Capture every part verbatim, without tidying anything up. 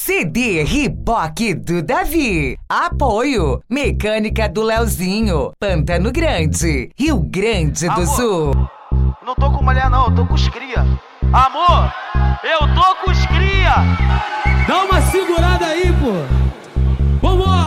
C D Riboc do Davi. Apoio Mecânica do Leozinho, Pantano Grande, Rio Grande do Amor, Sul. Não tô com mulher não, eu tô com os cria. Amor, eu tô com os cria. Dá uma segurada aí, pô. Vamos!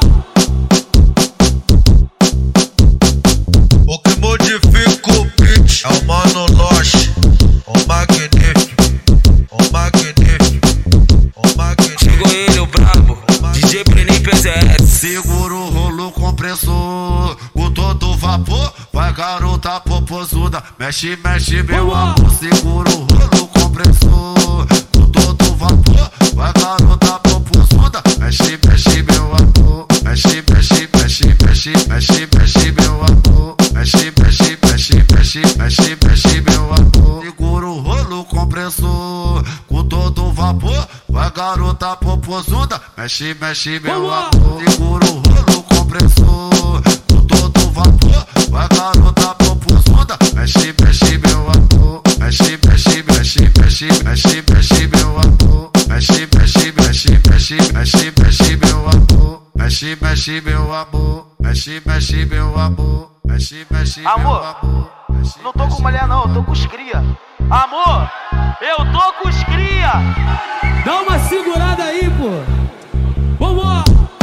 O que modifica o beat é o Mano Loche, o magnífico, o magnífico, o magnífico. Chegou ele, o brabo, D J Brenin P Z S. Segura o rolo compressor, com todo vapor, vai garota popozuda, mexe, mexe meu amor. Segura o rolo compressor, com todo vapor, vai garota popozuda, mexe, mexe meu amor. Mexe, mexe, mexe, mexe, mexe, mexe meu amor. Mexe, mexe, mexe, mexe, mexe, mexe meu amor. Segura o rolo compressor, com todo vapor, vai garota popozuda, mexe, mexe meu amor. Segura o rolo compressor, com todo vapor, vai garota popozuda, mexe, mexe meu amor. Mexe, mexe, mexe, mexe, mexe, mexe meu amor. Mexe, mexe, mexe, mexe, mexe, mexe meu amor. Mexe, mexe meu amor. Mexe, mexe meu amor. Mexe, mexe meu Amor, amor. não tô com mulher não, eu tô com os cria. Amor, eu tô com os cria. Dá uma segurada aí, pô. Vamos!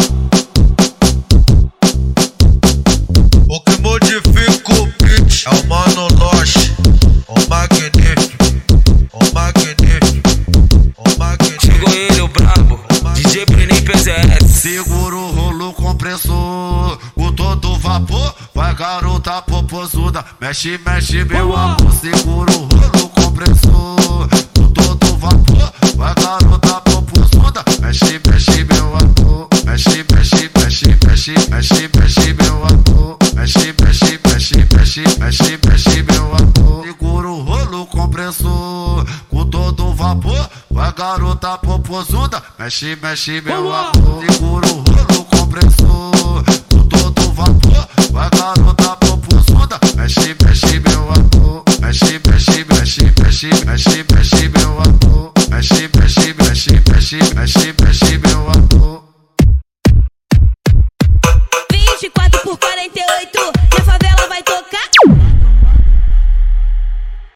O que modifica o beat é o Mano Loche, o magnífico, o magnífico, o magnífico. Chegou ele, o brabo, D J Brenin P Z S. Segura o rolo compressor, com todo vapor, vai garota popozuda, mexe, mexe meu amor. Segura o rolo compressor, com todo vapor, vai garota popozuda, mexe, mexe meu amor. Mexe, mexe, mexe, mexe, mexe, mexe meu amor. Mexe, mexe, mexe, mexe, mexe, mexe meu amor. Segura o rolo compressor, com todo vapor, vai garota popozuda, mexe, mexe meu amor. Segura o rolo compressor, com todo vapor, vai garota popozuda, mexe, mexe meu amor. Mexe, mexe, mexe, mexe, mexe, mexe meu amor. Mexe, mexe, mexe, mexe, mexe, mexe meu amor.